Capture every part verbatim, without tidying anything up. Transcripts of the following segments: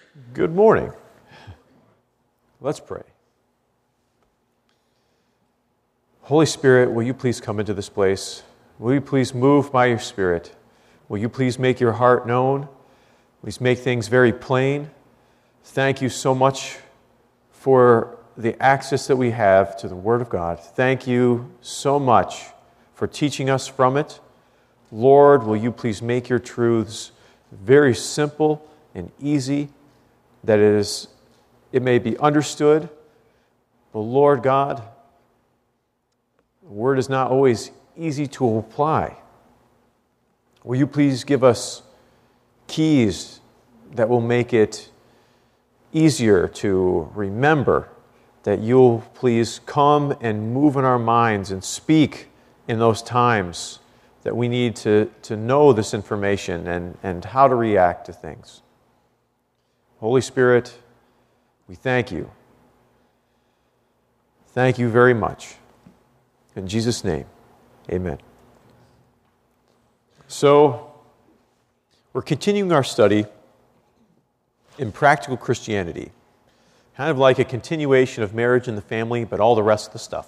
Good morning. Let's pray. Holy Spirit, will you please come into this place? Will you please move by your Spirit? Will you please make your heart known? Please make things very plain. Thank you so much for the access that we have to the Word of God. Thank you so much for teaching us from it. Lord, will you please make your truths very simple and easy, that it is, it may be understood. But Lord God, the Word is not always easy to apply. Will you please give us keys that will make it easier to remember, that you'll please come and move in our minds and speak in those times that we need to, to know this information and, and how to react to things. Holy Spirit, we thank you. Thank you very much. In Jesus' name, amen. So, we're continuing our study in practical Christianity. Kind of like a continuation of marriage and the family, but all the rest of the stuff.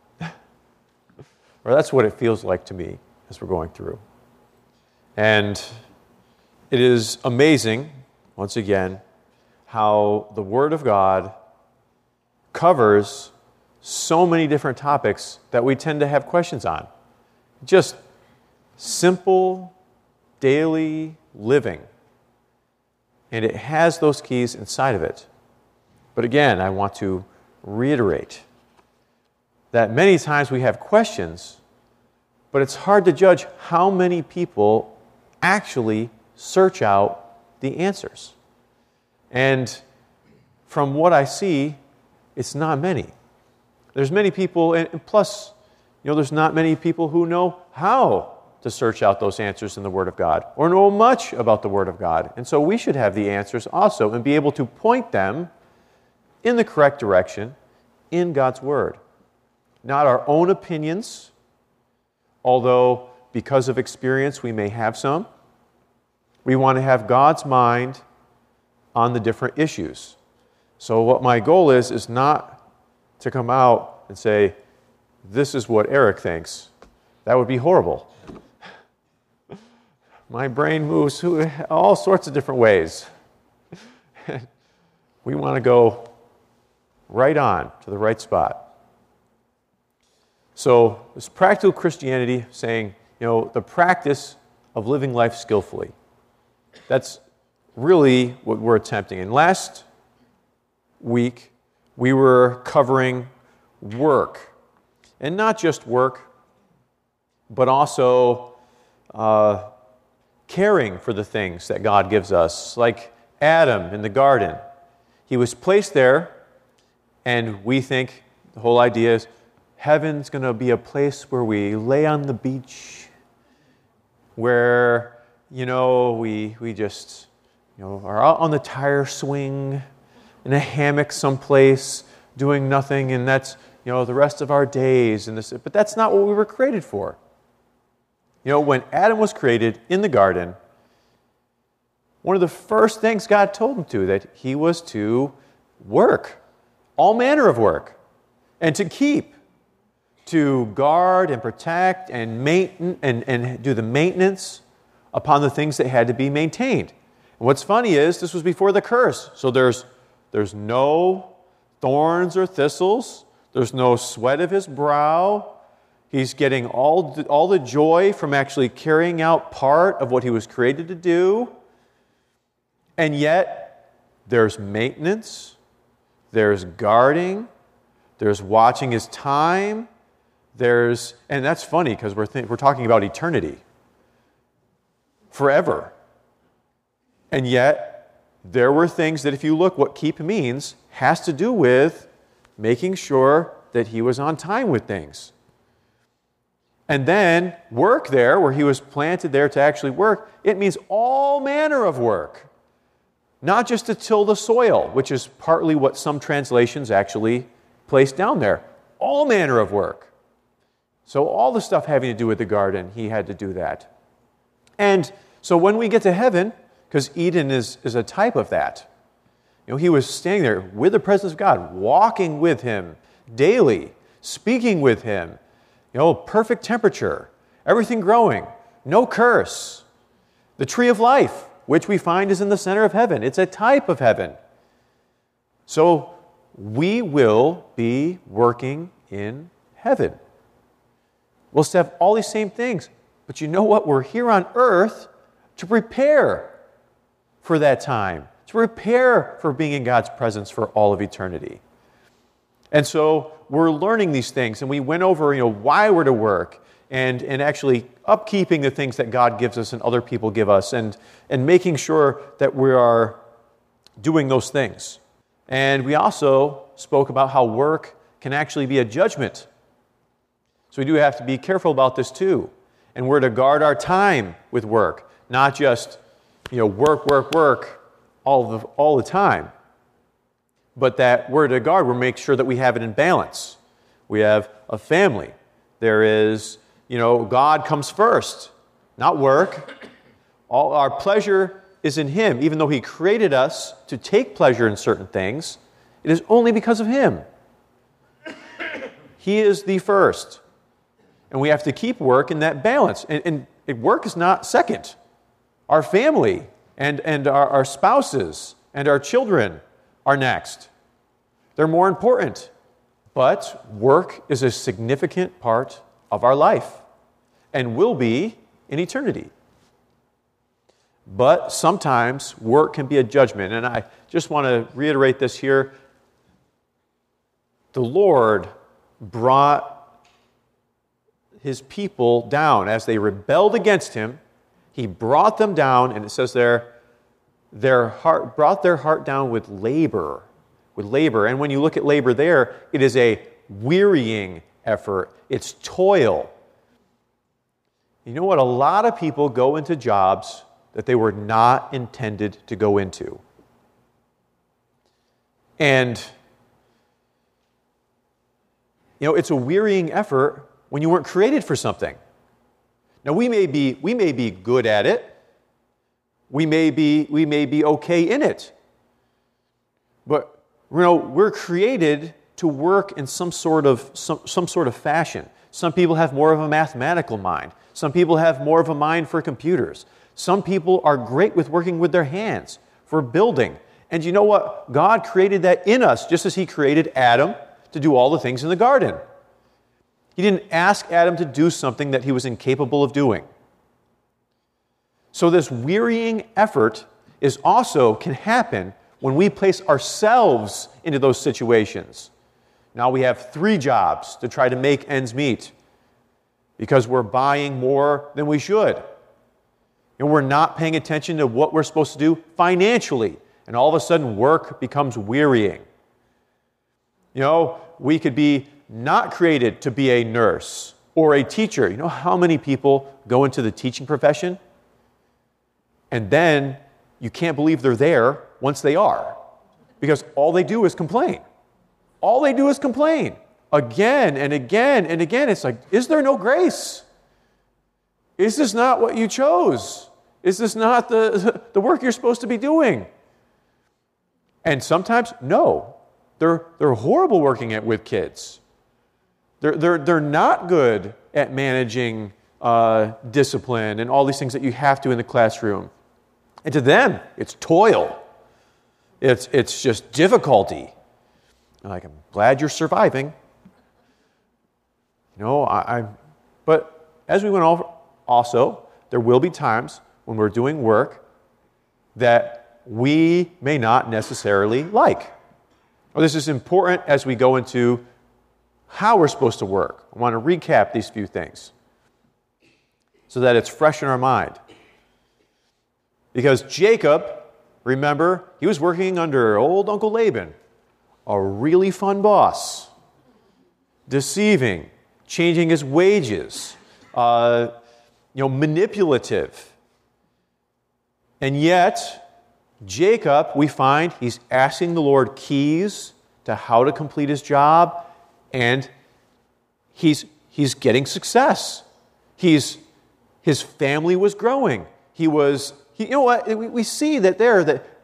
Or that's what it feels like to me as we're going through. And it is amazing, once again, how the Word of God covers so many different topics that we tend to have questions on. Just simple, daily living. And it has those keys inside of it. But again, I want to reiterate that many times we have questions, but it's hard to judge how many people actually search out the answers. And from what I see, it's not many. There's many people, and plus, you know, there's not many people who know how to search out those answers in the Word of God, or know much about the Word of God. And so we should have the answers also, and be able to point them in the correct direction in God's Word. Not our own opinions, although because of experience we may have some. We want to have God's mind on the different issues. So what my goal is, is not to come out and say, this is what Eric thinks. That would be horrible. My brain moves all sorts of different ways. We want to go right on to the right spot. So this practical Christianity, saying, you know, the practice of living life skillfully. That's really what we're attempting. And last week, we were covering work. And not just work, but also uh, caring for the things that God gives us. Like Adam in the garden. He was placed there, and we think the whole idea is heaven's going to be a place where we lay on the beach, where, you know, we we just, you know, are out on the tire swing, in a hammock someplace, doing nothing, and that's, you know, the rest of our days. And this, but that's not what we were created for. You know, when Adam was created in the garden, one of the first things God told him to, that he was to work, all manner of work, and to keep, to guard and protect and maintain and, and do the maintenance upon the things that had to be maintained. And what's funny is, this was before the curse. So there's there's no thorns or thistles. There's no sweat of his brow. He's getting all, all the joy from actually carrying out part of what he was created to do. And yet, there's maintenance, there's guarding, there's watching his time, there's, and that's funny because we're, th- we're talking about eternity, forever. And yet, there were things that if you look what keep means, has to do with making sure that he was on time with things. And then work there, where he was planted there to actually work, it means all manner of work. Not just to till the soil, which is partly what some translations actually place down there. All manner of work. So all the stuff having to do with the garden, he had to do that. And so when we get to heaven, because Eden is, is a type of that, You know, he was standing there with the presence of God, walking with him daily, speaking with him. You know, perfect temperature, everything growing, no curse. The tree of life, which we find is in the center of heaven. It's a type of heaven. So we will be working in heaven. We'll still have all these same things. But you know what? We're here on earth to prepare for that time, to prepare for being in God's presence for all of eternity. And so we're learning these things, and we went over, you know, why we're to work, and, and actually upkeeping the things that God gives us and other people give us, and, and making sure that we are doing those things. And we also spoke about how work can actually be a judgment. So we do have to be careful about this too. And we're to guard our time with work, not just, you know, work, work, work all the, all the time. But that we're to guard, we're to make sure that we have it in balance. We have a family. There is, you know, God comes first, not work. All our pleasure is in Him. Even though He created us to take pleasure in certain things, it is only because of Him. He is the first. And we have to keep work in that balance. And, and work is not second. Our family and, and our, our spouses and our children are next. They're more important. But work is a significant part of our life and will be in eternity. But sometimes work can be a judgment. And I just want to reiterate this here. The Lord brought His people down. As they rebelled against Him, He brought them down, and it says there, their heart brought their heart down with labor. With labor. And when you look at labor there, it is a wearying effort. It's toil. You know what? A lot of people go into jobs that they were not intended to go into. And, you know, it's a wearying effort when you weren't created for something. Now, we may be, we may be good at it. We may be, we may be okay in it. But, you know, we're created to work in some sort of, some, some sort of fashion. Some people have more of a mathematical mind. Some people have more of a mind for computers. Some people are great with working with their hands, for building. And you know what? God created that in us, just as He created Adam to do all the things in the garden. He didn't ask Adam to do something that he was incapable of doing. So this wearying effort is also can happen when we place ourselves into those situations. Now we have three jobs to try to make ends meet because we're buying more than we should. And we're not paying attention to what we're supposed to do financially. And all of a sudden, work becomes wearying. You know, we could be not created to be a nurse or a teacher. You know how many people go into the teaching profession? And then you can't believe they're there once they are. Because all they do is complain. All they do is complain. Again and again and again. It's like, is there no grace? Is this not what you chose? Is this not the, the work you're supposed to be doing? And sometimes, no. They're, they're horrible working at, with kids. They're, they're, they're not good at managing uh, discipline and all these things that you have to in the classroom. And to them, it's toil. It's, it's just difficulty. I'm like, I'm glad you're surviving. You know, I, I but as we went over, also, there will be times when we're doing work that we may not necessarily like. Well, this is important as we go into how we're supposed to work. I want to recap these few things so that it's fresh in our mind. Because Jacob, remember, he was working under old Uncle Laban, a really fun boss, deceiving, changing his wages, uh, you know, manipulative. And yet, Jacob, we find, he's asking the Lord keys to how to complete his job, and he's he's getting success. He's his family was growing. He was, he, you know what? We, we see that there that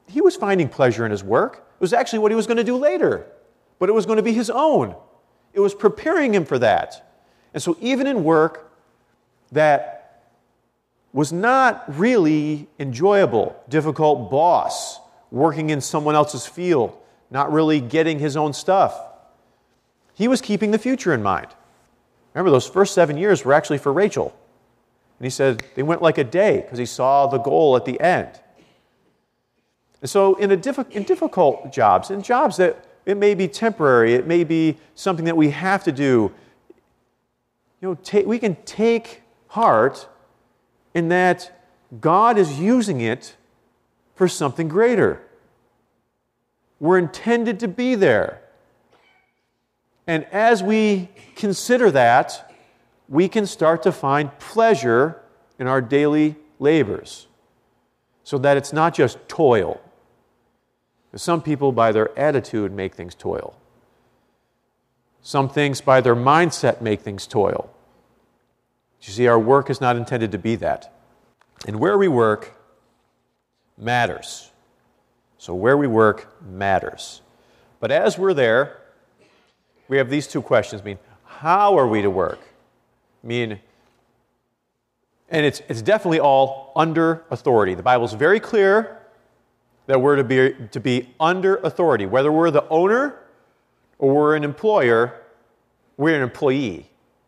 he was finding pleasure in his work. It was actually what he was going to do later, but it was going to be his own. It was preparing him for that. And so even in work that was not really enjoyable, difficult boss, working in someone else's field, not really getting his own stuff, he was keeping the future in mind. Remember, those first seven years were actually for Rachel. And he said they went like a day because he saw the goal at the end. And so in, a diffi- in difficult jobs, in jobs that it may be temporary, it may be something that we have to do, you know, ta- we can take heart in that God is using it for something greater. We're intended to be there. And as we consider that, we can start to find pleasure in our daily labors so that it's not just toil. Some people, by their attitude, make things toil. Some things, by their mindset, make things toil. You see, our work is not intended to be that. And where we work matters. So where we work matters. But as we're there, we have these two questions. I mean, how are we to work? I mean, and it's, it's definitely all under authority. The Bible's very clear that we're to be, to be under authority. Whether we're the owner or we're an employer, we're an employee.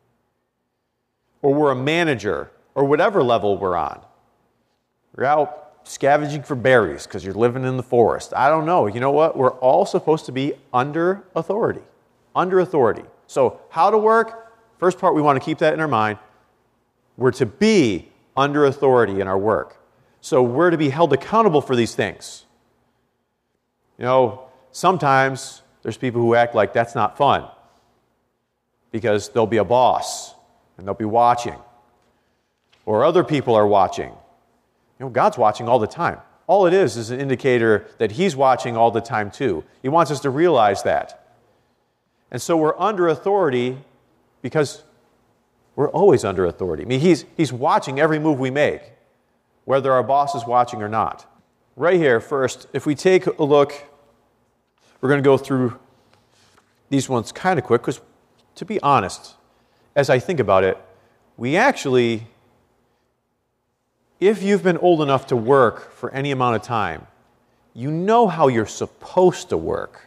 Or we're a manager, or whatever level we're on. You're out scavenging for berries because you're living in the forest. I don't know. You know what? We're all supposed to be under authority. Under authority. So how to work? First part, we want to keep that in our mind. We're to be under authority in our work. So we're to be held accountable for these things. You know, sometimes there's people who act like that's not fun because there'll be a boss and they'll be watching. Or other people are watching. You know, God's watching all the time. All it is is an indicator that He's watching all the time too. He wants us to realize that. And so we're under authority because we're always under authority. I mean, He's, he's watching every move we make, whether our boss is watching or not. Right here, first, if we take a look, we're going to go through these ones kind of quick because, to be honest, as I think about it, we actually, if you've been old enough to work for any amount of time, you know how you're supposed to work.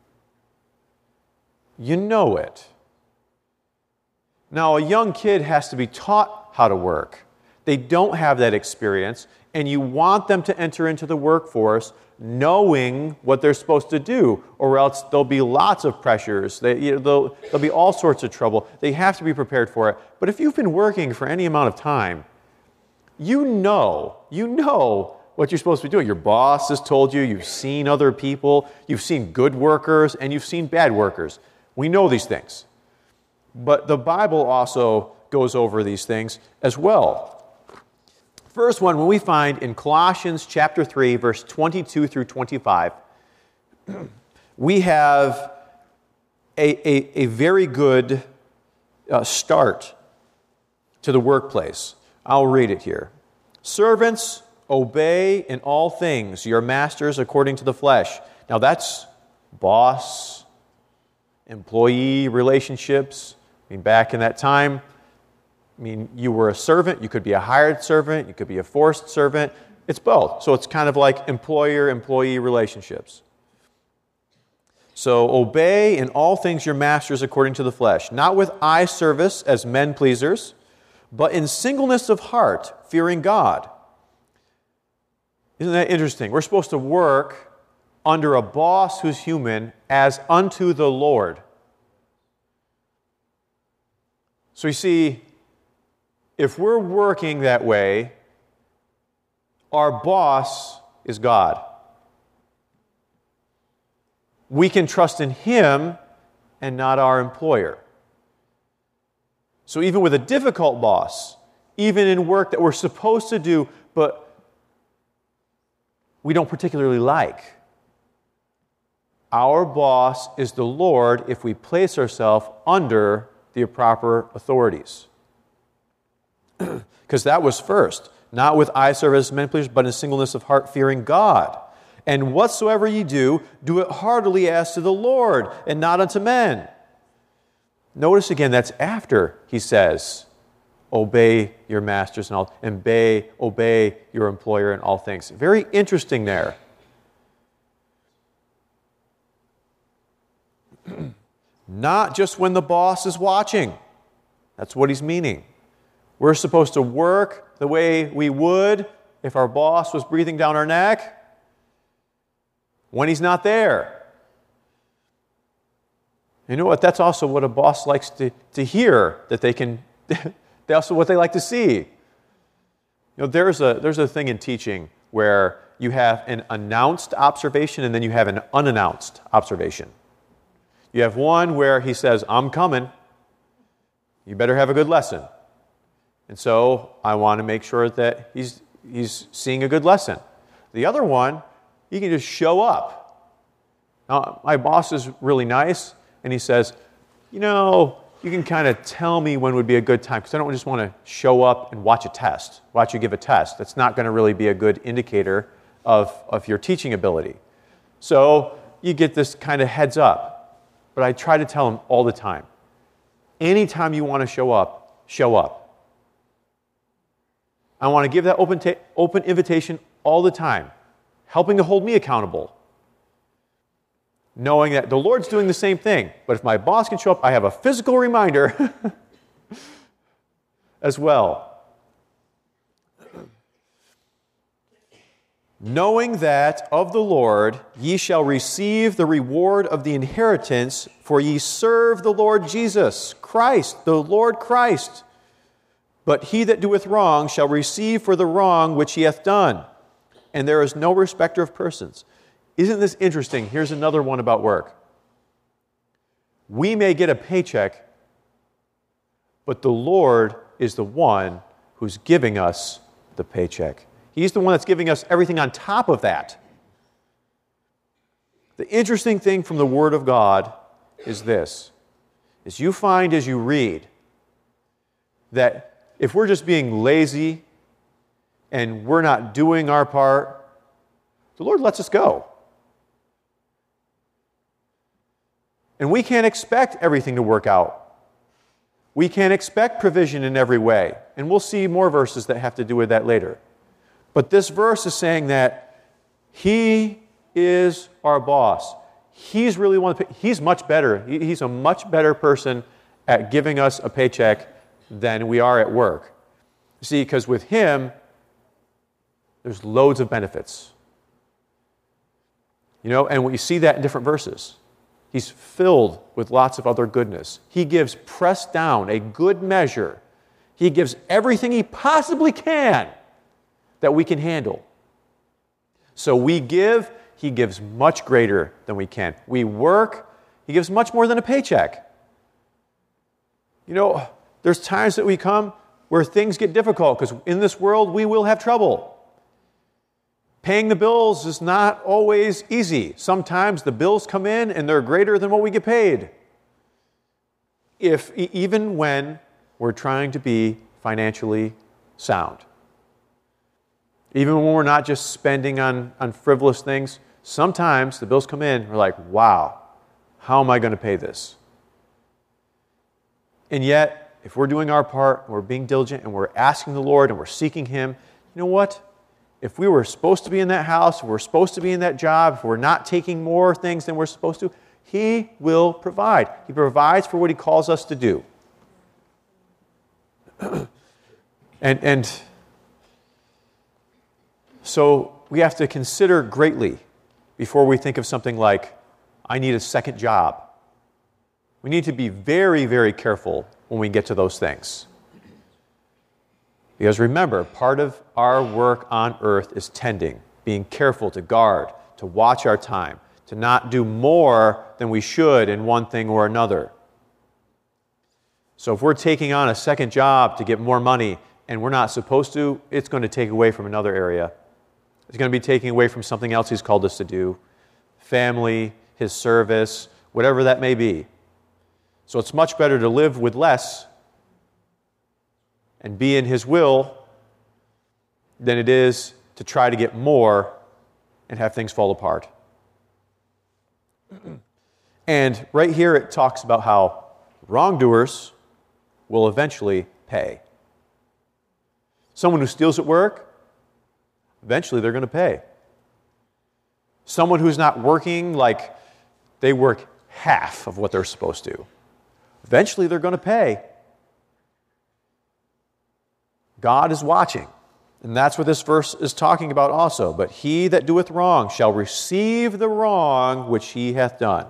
You know it. Now, a young kid has to be taught how to work. They don't have that experience, and you want them to enter into the workforce knowing what they're supposed to do, or else there'll be lots of pressures. They, you know, there'll, there'll be all sorts of trouble. They have to be prepared for it. But if you've been working for any amount of time, you know, you know what you're supposed to be doing. Your boss has told you, you've seen other people, you've seen good workers, and you've seen bad workers. We know these things. But the Bible also goes over these things as well. First one, when we find in Colossians chapter three, verse twenty-two through twenty-five, we have a, a, a very good uh, start to the workplace. I'll read it here. Servants, obey in all things your masters according to the flesh. Now that's boss, employee relationships. I mean, back in that time, I mean, you were a servant, you could be a hired servant, you could be a forced servant. It's both. So it's kind of like employer-employee relationships. So obey in all things your masters according to the flesh, not with eye service as men pleasers, but in singleness of heart, fearing God. Isn't that interesting? We're supposed to work under a boss who's human as unto the Lord. So you see, if we're working that way, our boss is God. We can trust in Him and not our employer. So even with a difficult boss, even in work that we're supposed to do, but we don't particularly like, our boss is the Lord if we place ourselves under the proper authorities. Because that was first. Not with eye service, men pleasers, but in singleness of heart, fearing God. And whatsoever ye do, do it heartily as to the Lord, and not unto men. Notice again, that's after he says, obey your masters and all, and obey, obey your employer in all things. Very interesting there. Not just when the boss is watching. That's what he's meaning. We're supposed to work the way we would if our boss was breathing down our neck when he's not there. You know what? That's also what a boss likes to, to hear, that they can, they also what they like to see. You know, there's a, there's a thing in teaching where you have an announced observation and then you have an unannounced observation. You have one where he says, I'm coming. You better have a good lesson. And so I want to make sure that he's, he's seeing a good lesson. The other one, you can just show up. Now, my boss is really nice, and he says, you know, you can kind of tell me when would be a good time, because I don't just want to show up and watch a test, watch you give a test. That's not going to really be a good indicator of, of your teaching ability. So you get this kind of heads up. But I try to tell him all the time, anytime you want to show up, show up. I want to give that open, ta- open invitation all the time, helping to hold me accountable, knowing that the Lord's doing the same thing. But if my boss can show up, I have a physical reminder as well. Knowing that of the Lord ye shall receive the reward of the inheritance, for ye serve the Lord Jesus Christ, the Lord Christ. But he that doeth wrong shall receive for the wrong which he hath done. And there is no respecter of persons. Isn't this interesting? Here's another one about work. We may get a paycheck, but the Lord is the one who's giving us the paycheck. He's the one that's giving us everything on top of that. The interesting thing from the Word of God is this, is you find as you read that if we're just being lazy and we're not doing our part, the Lord lets us go. And we can't expect everything to work out. We can't expect provision in every way. And we'll see more verses that have to do with that later. But this verse is saying that He is our boss. He's really one. He's much better. He's a much better person at giving us a paycheck than we are at work. You see, because with Him, there's loads of benefits. You know, and we see that in different verses. He's filled with lots of other goodness. He gives pressed down, a good measure. He gives everything He possibly can that we can handle. So we give, He gives much greater than we can. We work, He gives much more than a paycheck. You know, there's times that we come where things get difficult, because in this world we will have trouble. Paying the bills is not always easy. Sometimes the bills come in and they're greater than what we get paid. If even when we're trying to be financially sound. Even when we're not just spending on, on frivolous things, sometimes the bills come in, we're like, wow, how am I going to pay this? And yet, if we're doing our part, we're being diligent, and we're asking the Lord, and we're seeking Him, you know what? If we were supposed to be in that house, if we're supposed to be in that job, if we're not taking more things than we're supposed to, He will provide. He provides for what He calls us to do. and and... So we have to consider greatly before we think of something like, I need a second job. We need to be very, very careful when we get to those things. Because remember, part of our work on earth is tending, being careful to guard, to watch our time, to not do more than we should in one thing or another. So if we're taking on a second job to get more money and we're not supposed to, it's going to take away from another area. It's going to be taking away from something else He's called us to do. Family, His service, whatever that may be. So it's much better to live with less and be in His will than it is to try to get more and have things fall apart. And right here it talks about how wrongdoers will eventually pay. Someone who steals at work, eventually they're going to pay. Someone who's not working, like they work half of what they're supposed to, eventually they're going to pay. God is watching. And that's what this verse is talking about also. But he that doeth wrong shall receive the wrong which he hath done.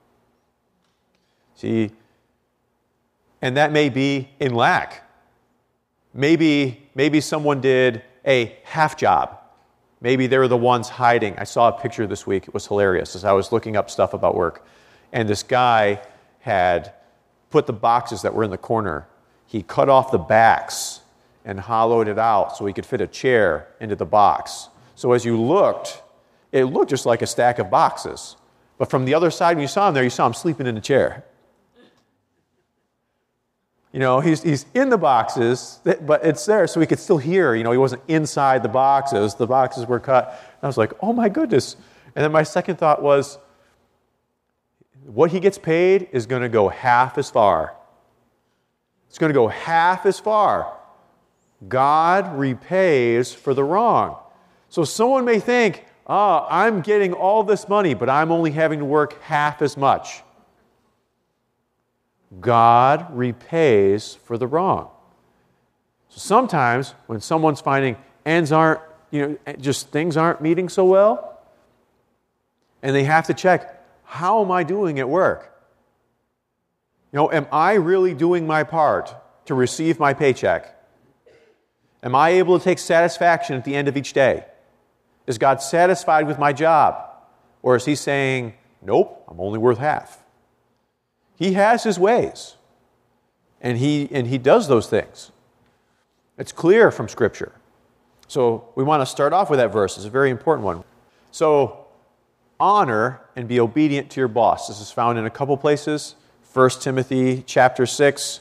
See, and that may be in lack. Maybe, maybe someone did a half job. Maybe they were the ones hiding. I saw a picture this week. It was hilarious as I was looking up stuff about work. And this guy had put the boxes that were in the corner. He cut off the backs and hollowed it out so he could fit a chair into the box. So as you looked, it looked just like a stack of boxes. But from the other side, when you saw him there, you saw him sleeping in a chair. You know, he's, he's in the boxes, but it's there so he could still hear. You know, he wasn't inside the boxes. The boxes were cut. And I was like, oh my goodness. And then my second thought was, what he gets paid is going to go half as far. It's going to go half as far. God repays for the wrong. So someone may think, oh, I'm getting all this money, but I'm only having to work half as much. God repays for the wrong. So sometimes when someone's finding ends aren't, you know, just things aren't meeting so well, and they have to check, how am I doing at work? You know, am I really doing my part to receive my paycheck? Am I able to take satisfaction at the end of each day? Is God satisfied with my job? Or is he saying, nope, I'm only worth half? He has his ways, and he, and he does those things. It's clear from Scripture. So we want to start off with that verse. It's a very important one. So honor and be obedient to your boss. This is found in a couple places. First Timothy chapter six.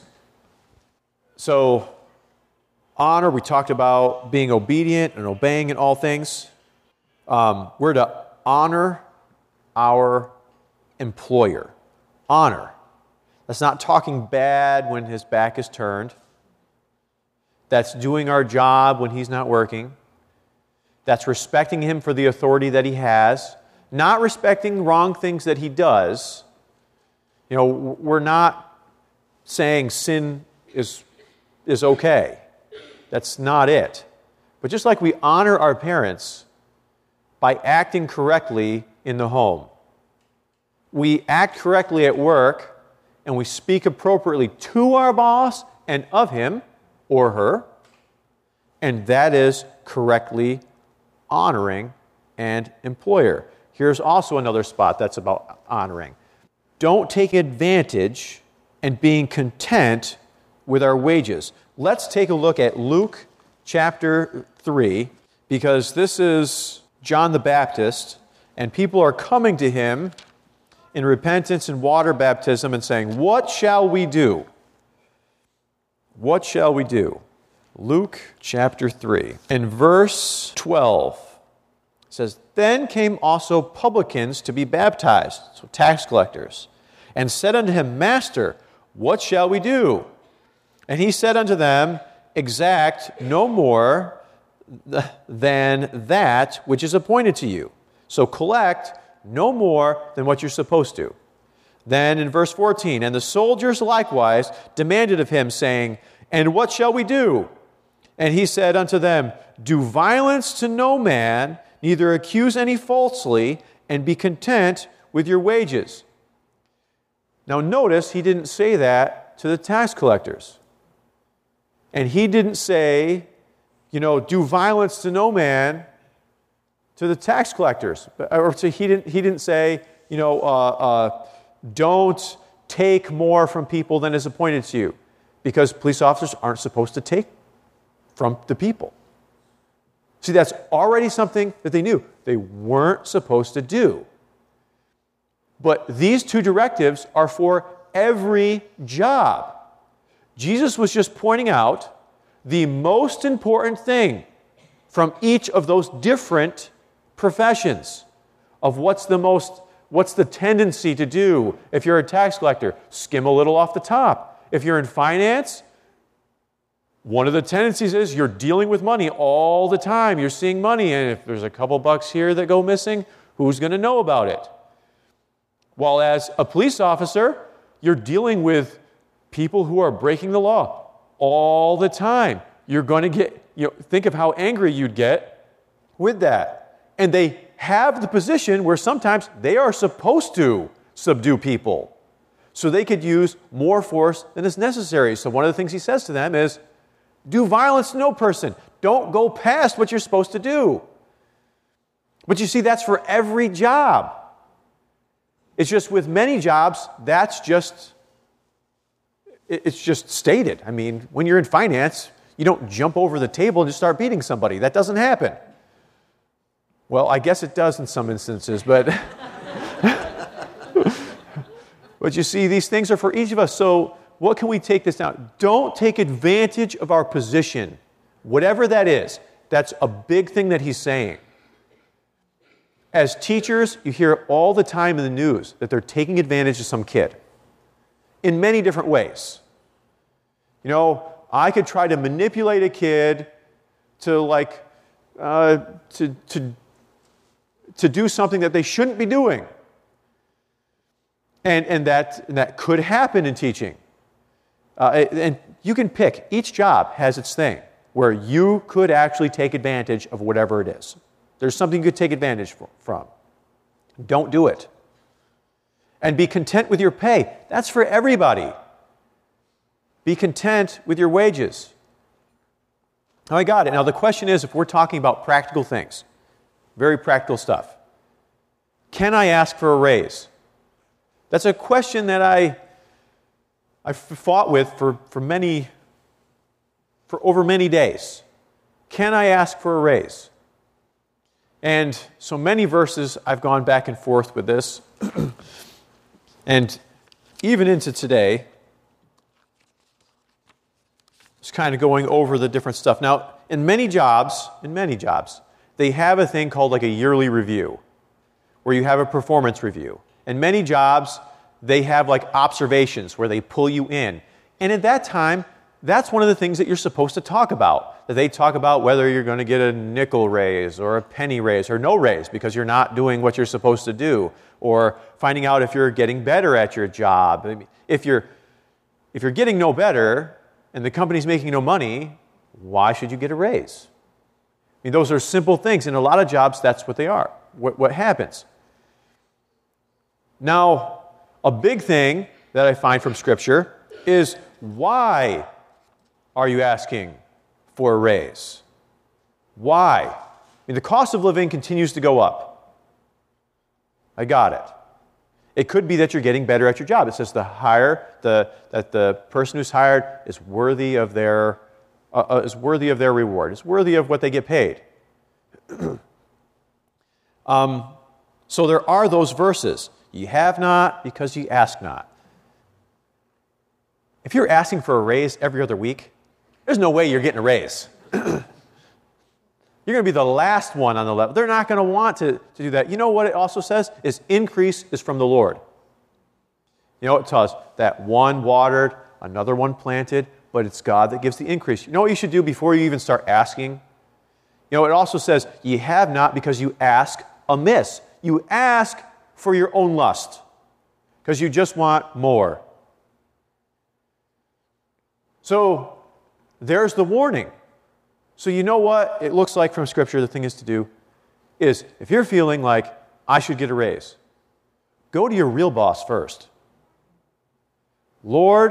So honor, we talked about being obedient and obeying in all things. Um, we're to honor our employer. Honor. That's not talking bad when his back is turned. That's doing our job when he's not working. That's respecting him for the authority that he has. Not respecting wrong things that he does. You know, we're not saying sin is, is okay. That's not it. But just like we honor our parents by acting correctly in the home, we act correctly at work, and we speak appropriately to our boss and of him or her, and that is correctly honoring an employer. Here's also another spot that's about honoring. Don't take advantage and being content with our wages. Let's take a look at Luke chapter three, because this is John the Baptist, and people are coming to him in repentance and water baptism and saying, what shall we do? What shall we do? Luke chapter three. In verse twelve, it says, then came also publicans to be baptized, so tax collectors, and said unto him, Master, what shall we do? And he said unto them, exact no more than that which is appointed to you. So collect no more than what you're supposed to. Then in verse fourteen, and the soldiers likewise demanded of him, saying, and what shall we do? And he said unto them, do violence to no man, neither accuse any falsely, and be content with your wages. Now notice, he didn't say that to the tax collectors. And he didn't say, you know, do violence to no man to the tax collectors. Or to, he, didn't, he didn't say, you know, uh, uh, don't take more from people than is appointed to you. Because police officers aren't supposed to take from the people. See, that's already something that they knew they weren't supposed to do. But these two directives are for every job. Jesus was just pointing out the most important thing from each of those different professions of what's the most, what's the tendency to do. If you're a tax collector, skim a little off the top. If you're in finance, one of the tendencies is you're dealing with money all the time. You're seeing money, and if there's a couple bucks here that go missing, who's going to know about it? While as a police officer, you're dealing with people who are breaking the law all the time. You're going to get, you know, think of how angry you'd get with that. And they have the position where sometimes they are supposed to subdue people. So they could use more force than is necessary. So one of the things he says to them is, do violence to no person. Don't go past what you're supposed to do. But you see, that's for every job. It's just with many jobs, that's just, it's just stated. I mean, when you're in finance, you don't jump over the table and just start beating somebody. That doesn't happen. Well, I guess it does in some instances, but but you see, these things are for each of us. So what can we take this down? Don't take advantage of our position, whatever that is. That's a big thing that he's saying. As teachers, you hear all the time in the news that they're taking advantage of some kid in many different ways. You know, I could try to manipulate a kid to like uh, to to to do something that they shouldn't be doing, and and that and that could happen in teaching. Uh, and you can pick. Each job has its thing where you could actually take advantage of whatever it is. There's something you could take advantage from. Don't do it. And be content with your pay. That's for everybody. Be content with your wages. Now, I got it. Now, the question is, if we're talking about practical things, very practical stuff, can I ask for a raise? That's a question that I, I've fought with for, for many, for over many days. Can I ask for a raise? And so many verses I've gone back and forth with this. And even into today, just kind of going over the different stuff. Now, in many jobs, in many jobs, they have a thing called like a yearly review, where you have a performance review. In many jobs, they have like observations where they pull you in. And at that time, that's one of the things that you're supposed to talk about. That they talk about whether you're going to get a nickel raise or a penny raise or no raise because you're not doing what you're supposed to do, or finding out if you're getting better at your job. I mean, if you're if you're getting no better and the company's making no money, why should you get a raise? I mean, those are simple things. In a lot of jobs, that's what they are. What, what happens? Now, a big thing that I find from Scripture is, why are you asking for a raise? Why? I mean, the cost of living continues to go up. I got it. It could be that you're getting better at your job. It says the hire, the that the person who's hired is worthy of their uh, uh, is worthy of their reward. Is worthy of what they get paid. um, so there are those verses. Ye have not because ye ask not. If you're asking for a raise every other week, there's no way you're getting a raise. You're going to be the last one on the level. They're not going to want to, to do that. You know what it also says? Is increase is from the Lord. You know what it tells us? That one watered, another one planted, but it's God that gives the increase. You know what you should do before you even start asking? You know, it also says, ye have not because you ask amiss. You ask for your own lust because you just want more. So there's the warning. So you know what it looks like from Scripture the thing is to do is, if you're feeling like I should get a raise, go to your real boss first. Lord,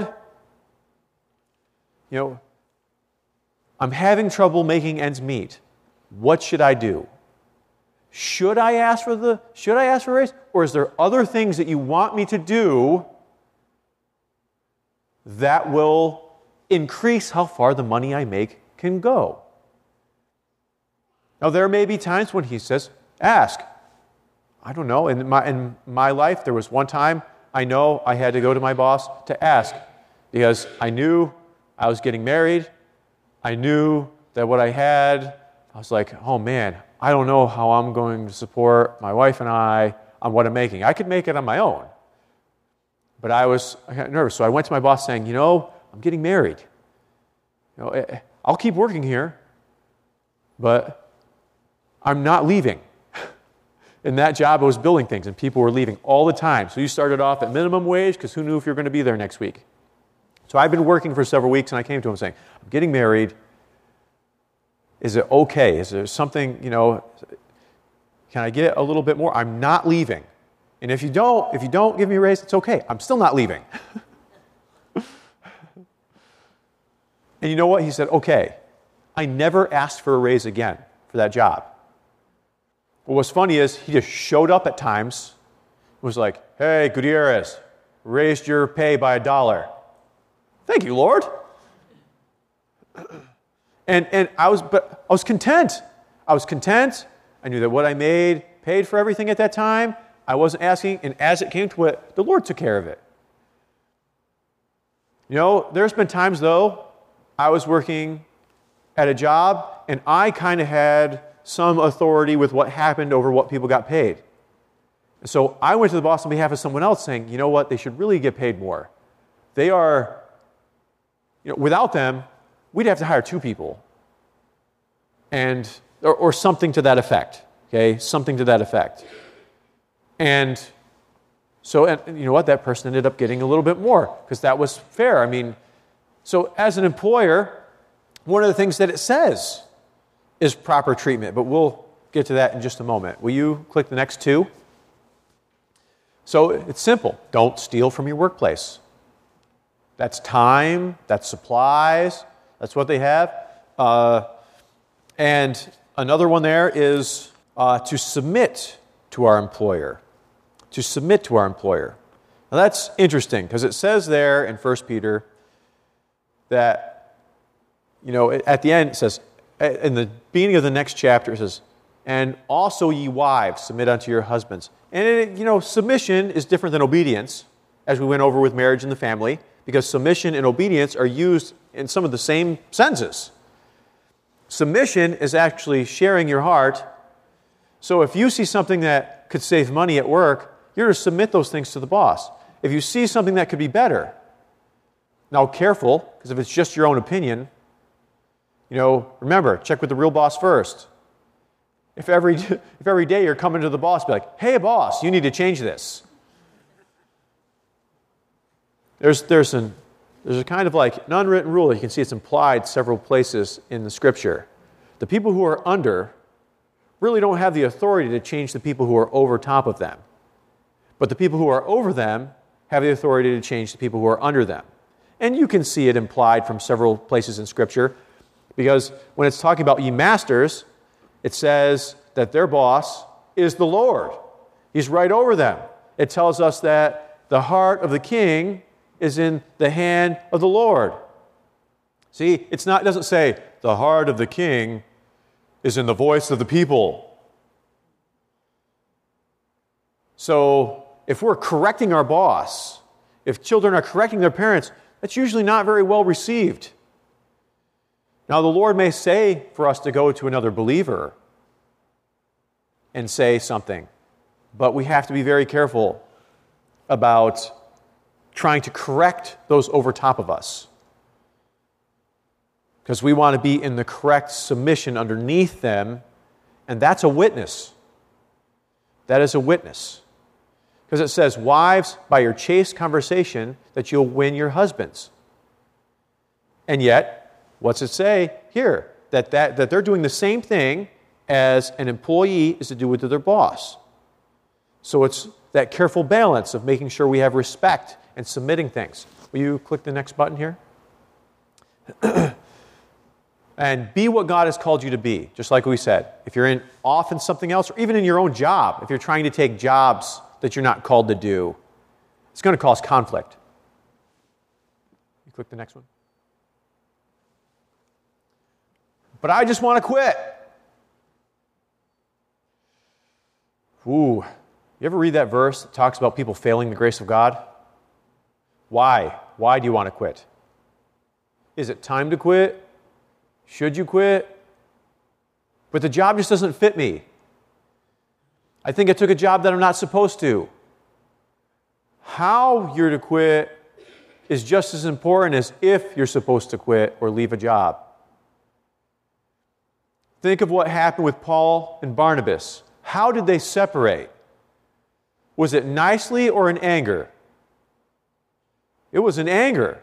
you know, I'm having trouble making ends meet. What should I do? Should I ask for the should I ask for a raise? Or is there other things that you want me to do that will increase how far the money I make can go? Now, there may be times when he says, ask. I don't know. In my, in my life, there was one time I know I had to go to my boss to ask because I knew I was getting married. I knew that what I had, I was like, oh man, I don't know how I'm going to support my wife and I on what I'm making. I could make it on my own. But I was I got nervous. So I went to my boss saying, you know, I'm getting married. You know, I'll keep working here, but I'm not leaving. In that job, I was building things, and people were leaving all the time. So you started off at minimum wage, because who knew if you were going to be there next week? So I've been working for several weeks, and I came to him saying, I'm getting married. Is it okay? Is there something, you know, can I get a little bit more? I'm not leaving. And if you don't, if you don't give me a raise, it's okay. I'm still not leaving. And you know what? He said, okay. I never asked for a raise again for that job. But what's funny is he just showed up at times, was like, hey, Gutierrez, raised your pay by a dollar. Thank you, Lord. And and I was but I was content. I was content. I knew that what I made paid for everything at that time. I wasn't asking, and as it came to it, the Lord took care of it. You know, there's been times though, I was working at a job and I kind of had some authority with what happened over what people got paid. And so I went to the boss on behalf of someone else saying, you know what, they should really get paid more. They are, you know, without them, we'd have to hire two people. And, or, or something to that effect, okay? Something to that effect. And so, and you know what, that person ended up getting a little bit more because that was fair. I mean, so as an employer, one of the things that it says is proper treatment, but we'll get to that in just a moment. Will you click the next two? So it's simple. Don't steal from your workplace. That's time, that's supplies, that's what they have. Uh, and another one there is uh, to submit to our employer. To submit to our employer. Now that's interesting because it says there in First Peter that, you know, at the end it says, in the beginning of the next chapter it says, and also ye wives, submit unto your husbands. And, it, you know, submission is different than obedience, as we went over with marriage and the family, because submission and obedience are used in some of the same senses. Submission is actually sharing your heart. So if you see something that could save money at work, you're to submit those things to the boss. If you see something that could be better, now careful, because if it's just your own opinion, you know, remember, check with the real boss first. If every, if every day you're coming to the boss, be like, hey boss, you need to change this. There's, there's, an, there's a kind of like an unwritten rule. You can see it's implied several places in the Scripture. The people who are under really don't have the authority to change the people who are over top of them. But the people who are over them have the authority to change the people who are under them. And you can see it implied from several places in Scripture, because when it's talking about ye masters, it says that their boss is the Lord. He's right over them. It tells us that the heart of the king is in the hand of the Lord. See, it's not, it doesn't say the heart of the king is in the voice of the people. So if we're correcting our boss, if children are correcting their parents, that's usually not very well received. Now, the Lord may say for us to go to another believer and say something, but we have to be very careful about trying to correct those over top of us, because we want to be in the correct submission underneath them, and that's a witness. That is a witness. Because it says, wives, by your chaste conversation, that you'll win your husbands. And yet, what's it say here? That, that, that they're doing the same thing as an employee is to do with their boss. So it's that careful balance of making sure we have respect and submitting things. Will you click the next button here? And be what God has called you to be, just like we said. If you're in, off in something else, or even in your own job, if you're trying to take jobs that you're not called to do, it's going to cause conflict. You click the next one. But I just want to quit. Ooh. You ever read that verse that talks about people failing the grace of God? Why? Why do you want to quit? Is it time to quit? Should you quit? but the job just doesn't fit me. I think I took a job that I'm not supposed to. How you're to quit is just as important as if you're supposed to quit or leave a job. Think of what happened with Paul and Barnabas. How did they separate? Was it nicely or in anger? It was in anger.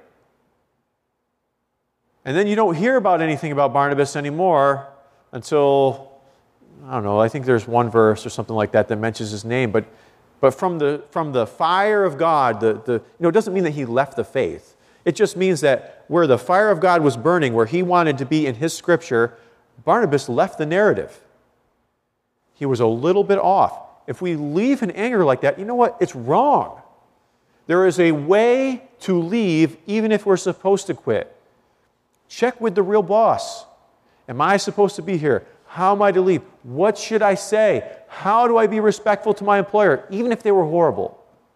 And then you don't hear about anything about Barnabas anymore until, I don't know, I think there's one verse or something like that that mentions his name. But, but from the from the fire of God, the, the you know, it doesn't mean that he left the faith. It just means that where the fire of God was burning, where he wanted to be in his Scripture, Barnabas left the narrative. He was a little bit off. If we leave in anger like that, you know what? It's wrong. There is a way to leave even if we're supposed to quit. Check with the real boss. Am I supposed to be here? How am I to leave? What should I say? How do I be respectful to my employer, even if they were horrible?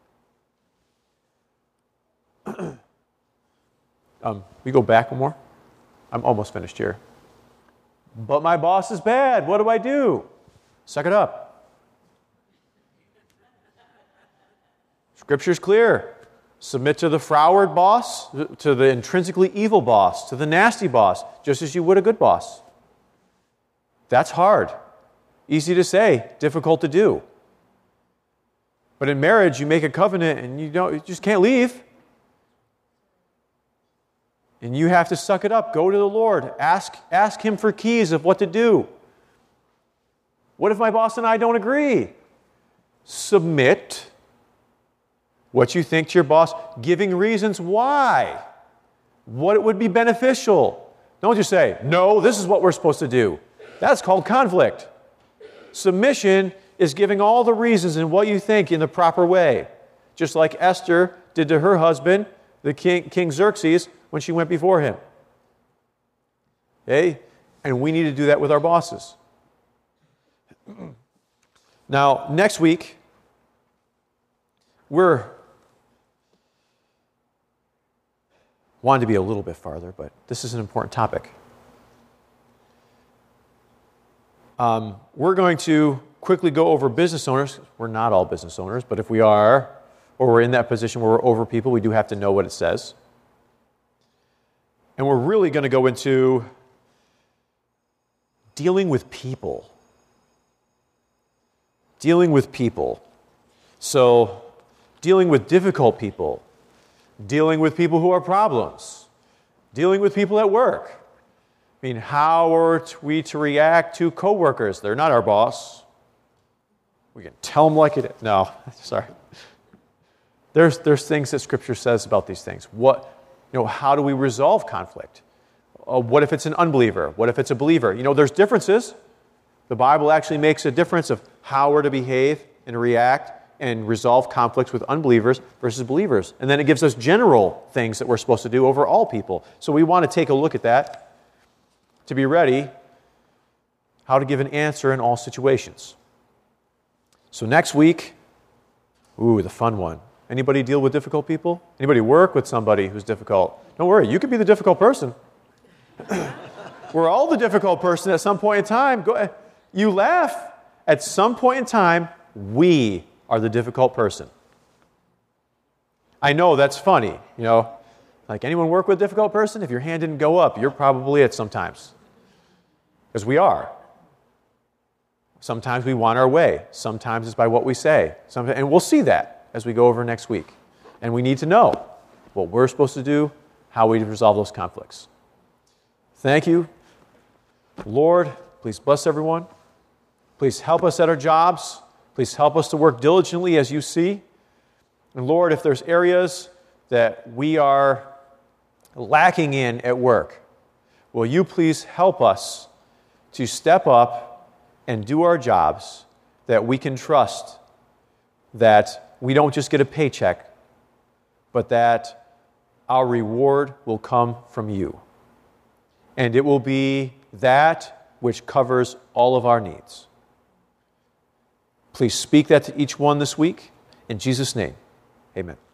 um, we go back one more. I'm almost finished here. But my boss is bad. What do I do? Suck it up. Scripture's clear. Submit to the froward boss, to the intrinsically evil boss, to the nasty boss, just as you would a good boss. That's hard. Easy to say, difficult to do. But in marriage, you make a covenant and you don't, you just can't leave. And you have to suck it up. Go to the Lord. Ask, ask Him for keys of what to do. What if my boss and I don't agree? Submit what you think to your boss, giving reasons why, what it would be beneficial. Don't just say, no, this is what we're supposed to do. That's called conflict. Submission is giving all the reasons and what you think in the proper way, just like Esther did to her husband, the king, King Xerxes, when she went before him. Okay? And we need to do that with our bosses. Now, next week, we're wanted to be a little bit farther, but this is an important topic. Um, we're going to quickly go over business owners. We're not all business owners, but if we are, or we're in that position where we're over people, we do have to know what it says. And we're really going to go into dealing with people. Dealing with people. So, dealing with difficult people. Dealing with people who are problems. Dealing with people at work. I mean, how are we to react to coworkers? They're not our boss. We can tell them like it is. No, sorry. There's, there's things that Scripture says about these things. What, you know, how do we resolve conflict? Uh, what if it's an unbeliever? What if it's a believer? You know, there's differences. The Bible actually makes a difference of how we're to behave and react and resolve conflicts with unbelievers versus believers. And then it gives us general things that we're supposed to do over all people. So we want to take a look at that to be ready how to give an answer in all situations. So next week, ooh, the fun one. Anybody deal with difficult people? Anybody work with somebody who's difficult? Don't worry, you could be the difficult person. We're all the difficult person at some point in time. Go, you laugh. At some point in time, we are the difficult person. I know that's funny, you know. Like, anyone work with a difficult person? If your hand didn't go up, you're probably it sometimes. Because we are. Sometimes we want our way. Sometimes it's by what we say. Sometimes, and we'll see that as we go over next week. And we need to know what we're supposed to do, how we resolve those conflicts. Thank you. Lord, please bless everyone. Please help us at our jobs. Please help us to work diligently as you see. And Lord, if there's areas that we are lacking in at work, will you please help us to step up and do our jobs that we can trust that we don't just get a paycheck, but that our reward will come from you. And it will be that which covers all of our needs. Please speak that to each one this week. In Jesus' name, amen.